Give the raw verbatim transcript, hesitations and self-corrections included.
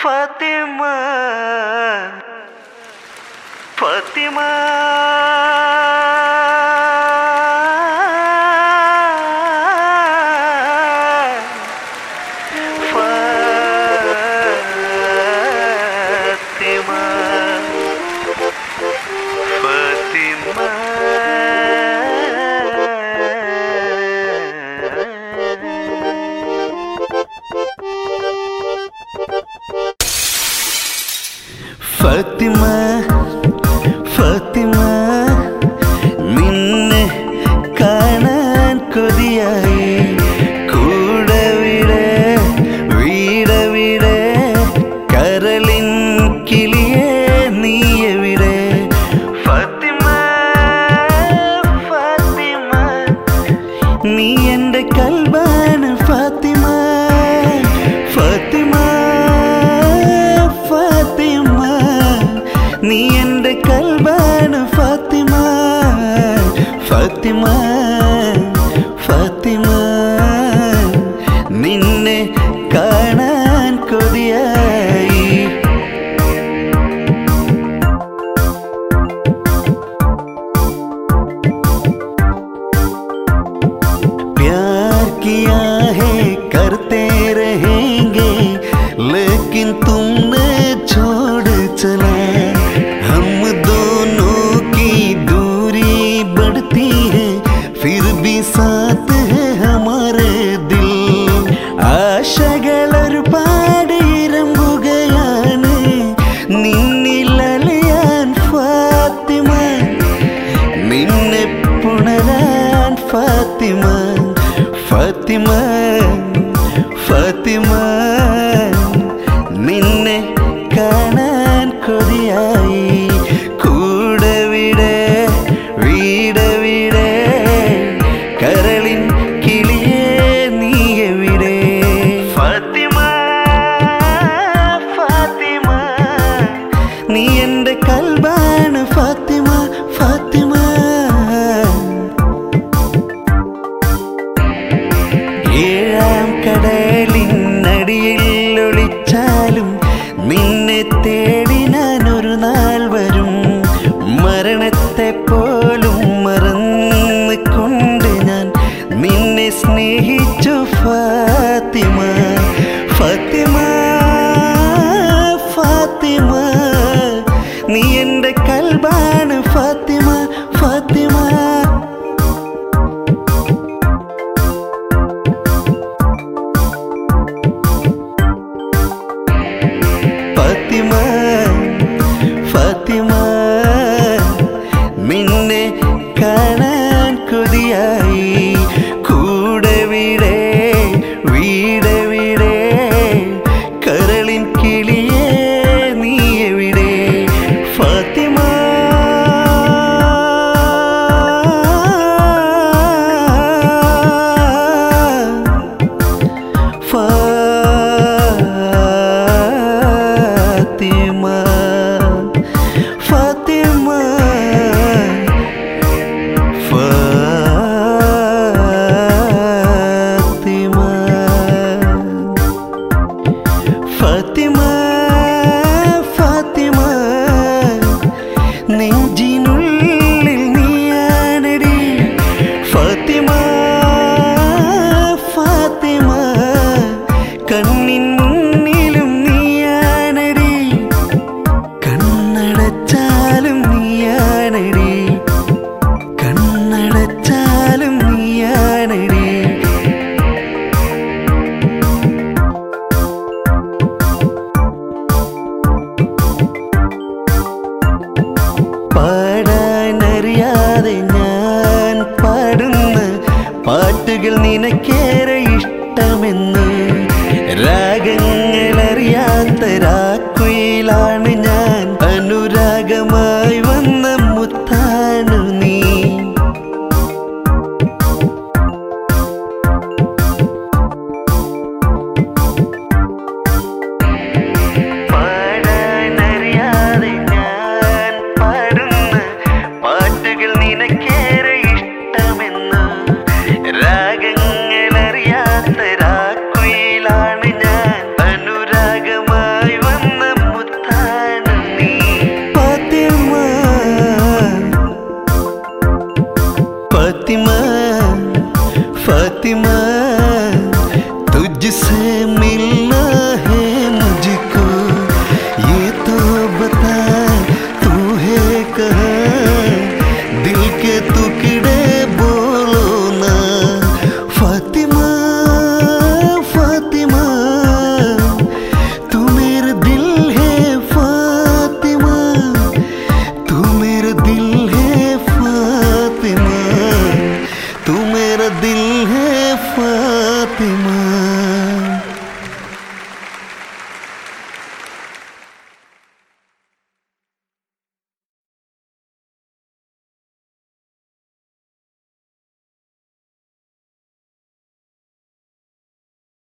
ഫാത്തിമ ഫാത്തിമ ഫാത്തിമ ഫാത്തിമ നിന്നെ കാണാൻ കൊതിയായി കൂടവിടെ വീടവിടെ കരളിൻ കിളിയേ നീ എവിടെ ഫാത്തിമ ഫാത്തിമ നീ എൻ്റെ കൽബാണ് ഫാത്തിമ ഫാത്തിമ നീ എൻ്റെ കൽബാണ് ഫാത്തിമ ഫാത്തിമ ഫാത്തിമ നിന്നെ കാണാൻ കൊതിയായി प्यार किया है करते रहेंगे लेकिन तुमने छोड़ चला हम दोनों की दूरी बढ़ती है फिर भी साथ है हमारे दिल ആശകളൊരുപാട് ഇരമ്പുകയാണ് നിന്നിലലിയാൻ ഫാത്തിമ നിന്നെ പുണരാൻ ഫാത്തിമ ഫാത്തിമ ഫാത്തിമ നിന്നെ കാണാൻ കൊതിയായി കൂടവിടെ വീടവിടെ കരളിൻ കിളിയേ നീ എവിടെ ഫാത്തിമ ഫാത്തിമ നീ എൻ്റെ കൽബാണ് ഫാത്തിമ ഫാത്തിമ ഏഴാം കടലിനടിയിൽ ഒളിച്ചാലും നിന്നെ തേടി ഞാൻ ഒരു നാൾ വരും മരണത്തെ പോലും മറന്നു കൊണ്ട് ഞാൻ നിന്നെ സ്നേഹിച്ചു ഫാത്തിമ ഫാത്തിമ ഫാത്തിമ നീ എൻ്റെ കൽബാണ് ഫാത്തിമ ഫാത്തിമ ഫാത്തിമ ഫാത്തിമ നിന്നെ കാണാൻ കൊതിയായി കൂടവിടെ വീടവിടെ കരളിൻ കിളിയേ നീ എവിടെ ഫാത്തിമ ഫാത്തിമ ഫാത്തിമ ഫാത്തിമ നെഞ്ചിനുള്ളിൽ നീയാണടി ഫാത്തിമ ഫാത്തിമ കണ്ണിൻ മുന്നിലും നീയാണടി കണ്ണടച്ചാലും നീയാണടി കണ്ണടച്ചാലും നീയാണടി പാടാനറിയാതെ ഞാൻ പാടുന്ന പാട്ടുകൾ നിനക്കേറെ ഇഷ്ടമെന്ന് രാഗങ്ങളറിയാത്ത രാക്കുയിലാണ് ഞാൻ അനുരാഗമായി വന്ന മുത്താണു നീ പാടാനറിയാതെ ഞാൻ പാടുന്ന പാട്ടുകൾ നിനക്കേറെ ഇഷ്ടമെന്ന് രാഗങ്ങളറിയാത്ത രാക്കുയിലാണ് ഞാൻ അനുരാഗമായി വന്ന फातिमा तुझसे मिलना है मुझको, ये तो बता तू है कहाँ, दिल के टुकड़े बोलो ना। फातिमा फातिमा तू मेरा दिल है, फातिमा तू मेरा दिल है, फातिमा तू मेरा दिल है फातिमा।